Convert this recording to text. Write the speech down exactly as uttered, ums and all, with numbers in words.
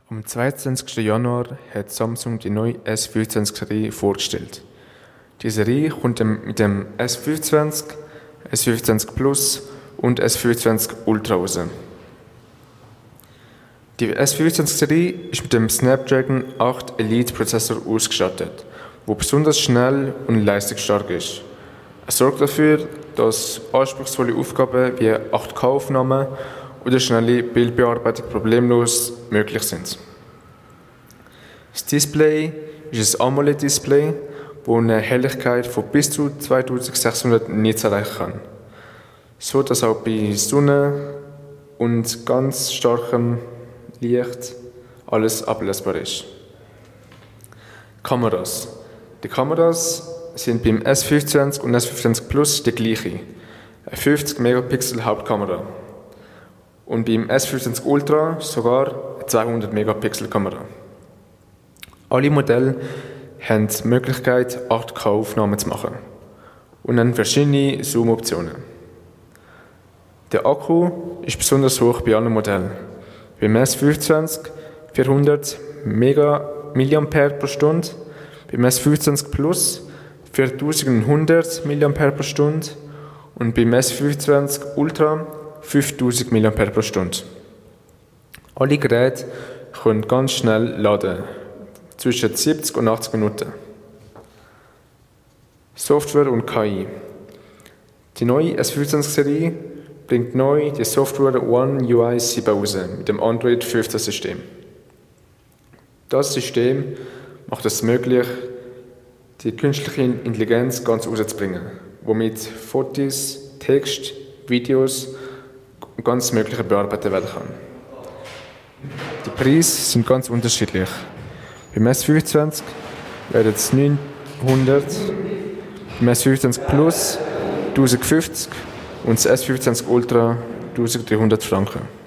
Am zweiundzwanzigsten Januar hat Samsung die neue S fünfundzwanzig-Serie vorgestellt. Die Serie kommt mit dem S fünfundzwanzig, S fünfundzwanzig Plus und S fünfundzwanzig Ultra raus. Die S fünfundzwanzig-Serie ist mit dem Snapdragon acht Elite Prozessor ausgestattet, der besonders schnell und leistungsstark ist. Er sorgt dafür, dass anspruchsvolle Aufgaben wie acht K-Aufnahmen oder schnelle Bildbearbeitung problemlos möglich sind. Das Display ist ein AMOLED-Display, das eine Helligkeit von bis zu zweitausendsechshundert Nits erreichen kann, so dass auch bei Sonne und ganz starkem Licht alles ablesbar ist. Kameras. Die Kameras sind beim S fünfundzwanzig und S fünfundzwanzig Plus die gleiche. Eine fünfzig Megapixel Hauptkamera. Und beim S fünfundzwanzig Ultra sogar eine zweihundert Megapixel Kamera. Alle Modelle haben die Möglichkeit, acht K-Aufnahmen zu machen und haben verschiedene Zoom-Optionen. Der Akku ist besonders hoch bei allen Modellen. Beim S fünfundzwanzig vierhundert Milliampere pro Stunde, beim S fünfundzwanzig Plus viertausendeinhundert Milliampere pro Stunde und beim S fünfundzwanzig Ultra fünftausend Milliampere pro Stunde. Alle Geräte können ganz schnell laden, zwischen siebzig und achtzig Minuten. Software und K I. Die neue S fünfundzwanzig-Serie bringt neu die Software One U I sieben raus mit dem Android fünfzehn System. Das System macht es möglich, die künstliche Intelligenz ganz rauszubringen, womit Fotos, Text, Videos und ganz mögliche bearbeitet werden kann. Die Preise sind ganz unterschiedlich. Beim S fünfundzwanzig werden es neunhundert, beim S fünfundzwanzig Plus tausendfünfzig und das S fünfundzwanzig Ultra eintausenddreihundert Franken.